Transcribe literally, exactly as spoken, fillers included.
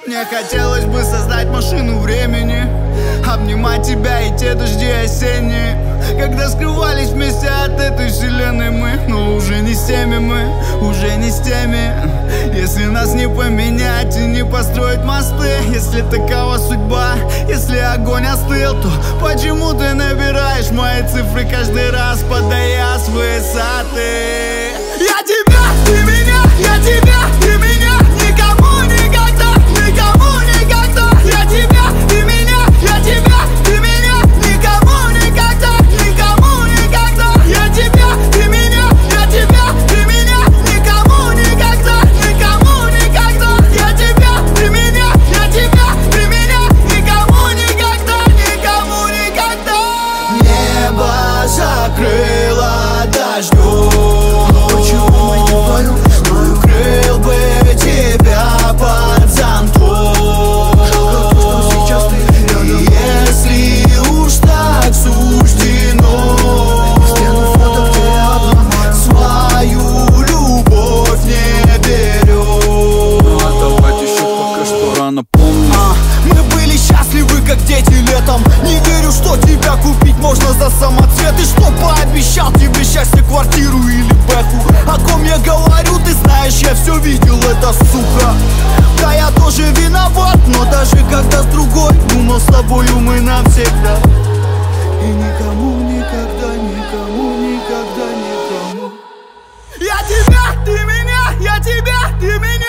Мне хотелось бы создать машину времени, обнимать тебя и те дожди осенние, когда скрывались вместе от этой вселенной мы. Но уже не с теми мы, уже не с теми. Если нас не поменять и не построить мосты, если такова судьба, если огонь остыл, то почему ты набираешь мои цифры каждый раз, подая с высоты? Я тебя, ты меня, я тебя, ты меня. Никому никогда, никому никогда. Я тебя, ты меня, я тебя, ты меня. Никому никогда, никому никогда. Я тебя, ты меня, я тебя, ты меня. Никому никогда, никому никогда. Я тебя, ты меня, я тебя, ты меня. Никому никогда, никому никогда. Небо закрыло дождем. Укрыл бы тебя под зонтом. Если уж так суждено, свою любовь не берем. Ну отдавать еще пока что рано, помню. а, Мы были счастливы, как дети летом. Не верю, что тебя купить можно за самоцвет. И что пообещал тебе счастье, квартиру или бэху. О ком я говорю, ты знаешь, я все видел, это сука. Да, я тоже виноват, но даже когда с другой, думал, с тобою мы навсегда. И никому никогда, никому никогда, никому. Я тебя, ты меня, я тебя, ты меня.